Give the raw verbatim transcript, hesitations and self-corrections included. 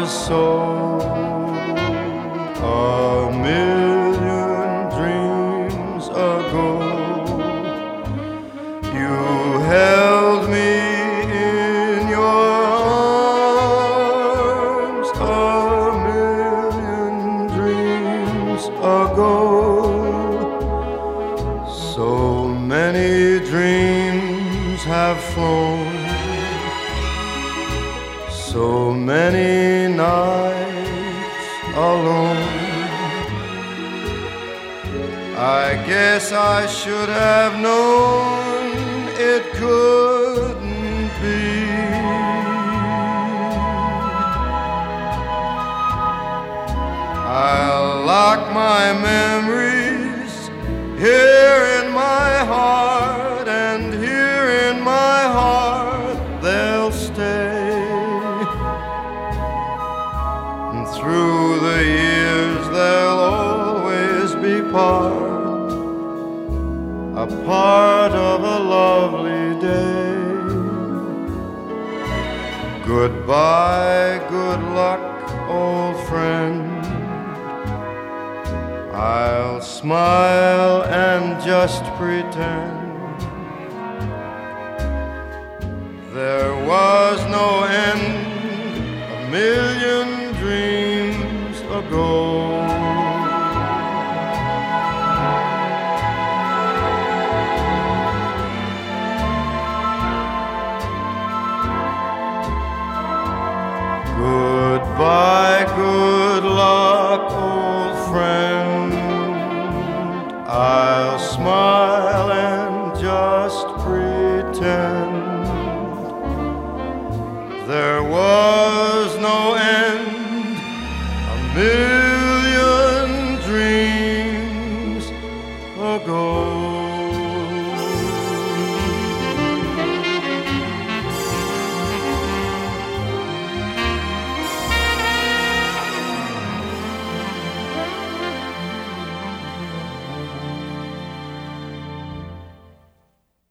was so. A million dreams ago, you held me in your arms. A million dreams ago, so many dreams have flown, so many nights alone. I guess I should have known it couldn't be. I'll lock my memories here in my heart, and here in my heart they'll stay. And through the years they'll always be part, a part of a lovely day. Goodbye, good luck, old friend. I'll smile and just pretend there was no end a million dreams ago. Goodbye, good luck, old friend. I'll smile and just pretend there was no end, a million